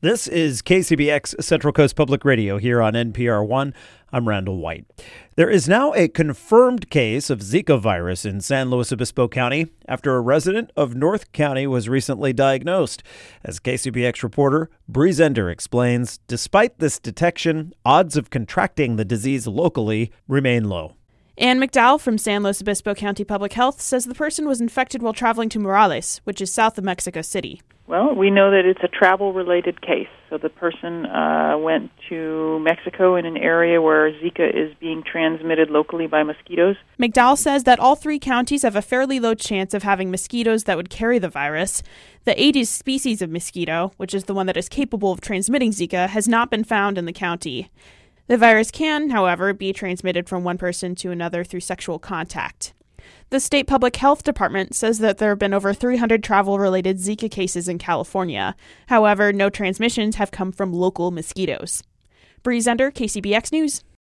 This is KCBX Central Coast Public Radio here on NPR One. I'm Randall White. There is now a confirmed case of Zika virus in San Luis Obispo County after a resident of North County was recently diagnosed. As KCBX reporter Bree Zender explains, despite this detection, odds of contracting the disease locally remain low. Ann McDowell from San Luis Obispo County Public Health says the person was infected while traveling to Morales, which is south of Mexico City. Well, we know that it's a travel-related case. So the person went to Mexico in an area where Zika is being transmitted locally by mosquitoes. McDowell says that all three counties have a fairly low chance of having mosquitoes that would carry the virus. The Aedes species of mosquito, which is the one that is capable of transmitting Zika, has not been found in the county. The virus can, however, be transmitted from one person to another through sexual contact. The state public health department says that there have been over 300 travel-related Zika cases in California. However, no transmissions have come from local mosquitoes. Bree Zender, KCBX News.